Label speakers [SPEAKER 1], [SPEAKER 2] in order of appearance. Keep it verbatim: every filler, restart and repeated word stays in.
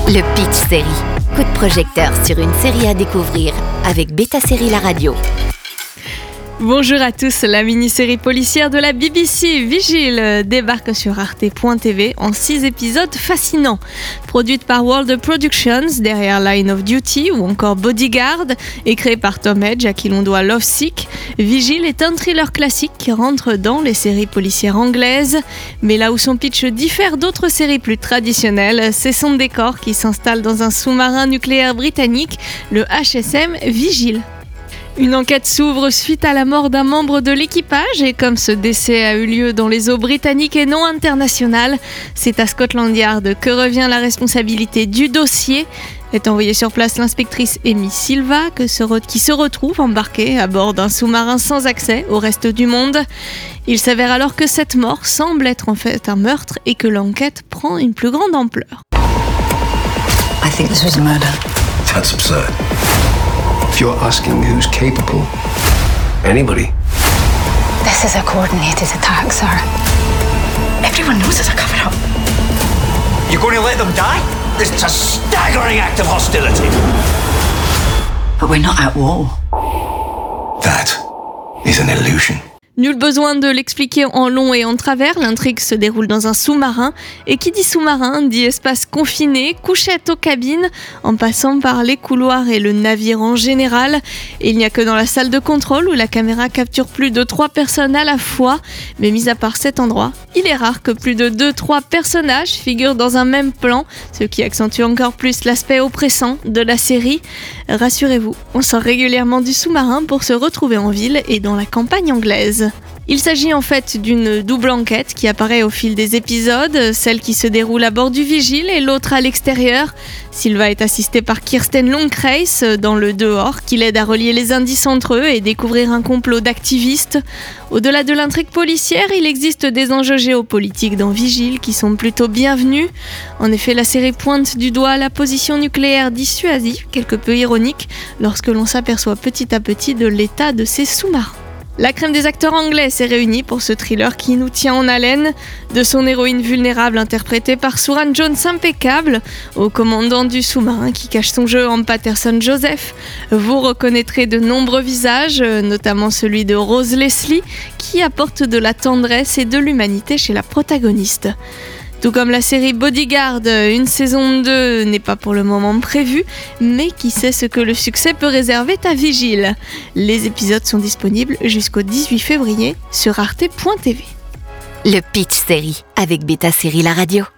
[SPEAKER 1] Le Pitch Série. Coup de projecteur sur une série à découvrir avec Beta Série La Radio.
[SPEAKER 2] Bonjour à tous, la mini-série policière de la B B C, Vigile, débarque sur arte point t v en six épisodes fascinants. Produite par World Productions, derrière Line of Duty ou encore Bodyguard, et créée par Tom Edge, à qui l'on doit Lovesick, Vigile est un thriller classique qui rentre dans les séries policières anglaises. Mais là où son pitch diffère d'autres séries plus traditionnelles, c'est son décor qui s'installe dans un sous-marin nucléaire britannique, le H S M Vigile. Une enquête s'ouvre suite à la mort d'un membre de l'équipage et comme ce décès a eu lieu dans les eaux britanniques et non internationales, c'est à Scotland Yard que revient la responsabilité du dossier. Est envoyée sur place l'inspectrice Amy Silva que se re- qui se retrouve embarquée à bord d'un sous-marin sans accès au reste du monde. Il s'avère alors que cette mort semble être en fait un meurtre et que l'enquête prend une plus grande ampleur.
[SPEAKER 3] I think this was a murder.
[SPEAKER 4] That's absurd. If you're asking who's capable, anybody.
[SPEAKER 3] This is a coordinated attack, sir. Everyone knows it's a cover-up.
[SPEAKER 5] You're going to let them die? This is a staggering act of hostility.
[SPEAKER 3] But we're not at war.
[SPEAKER 4] That is an illusion.
[SPEAKER 2] Nul besoin de l'expliquer en long et en travers, l'intrigue se déroule dans un sous-marin. Et qui dit sous-marin dit espace confiné, couchette aux cabines, en passant par les couloirs et le navire en général. Et il n'y a que dans la salle de contrôle où la caméra capture plus de trois personnes à la fois. Mais mis à part cet endroit, il est rare que plus de deux trois personnages figurent dans un même plan, ce qui accentue encore plus l'aspect oppressant de la série. Rassurez-vous, on sort régulièrement du sous-marin pour se retrouver en ville et dans la campagne anglaise. Il s'agit en fait d'une double enquête qui apparaît au fil des épisodes, celle qui se déroule à bord du Vigile et l'autre à l'extérieur. Sylva est assistée par Kirsten Longcrace dans le dehors, qui l'aide à relier les indices entre eux et découvrir un complot d'activistes. Au-delà de l'intrigue policière, il existe des enjeux géopolitiques dans Vigile qui sont plutôt bienvenus. En effet, la série pointe du doigt la position nucléaire dissuasive, quelque peu ironique, lorsque l'on s'aperçoit petit à petit de l'état de ces sous-marins. La crème des acteurs anglais s'est réunie pour ce thriller qui nous tient en haleine. De son héroïne vulnérable interprétée par Suran Jones impeccable, au commandant du sous-marin qui cache son jeu en Patterson Joseph, vous reconnaîtrez de nombreux visages, notamment celui de Rose Leslie, qui apporte de la tendresse et de l'humanité chez la protagoniste. Tout comme la série Bodyguard, une saison deux n'est pas pour le moment prévue, mais qui sait ce que le succès peut réserver à Vigile. Les épisodes sont disponibles jusqu'au dix-huit février sur arte point t v.
[SPEAKER 1] Le Pitch Série avec Beta Série La Radio.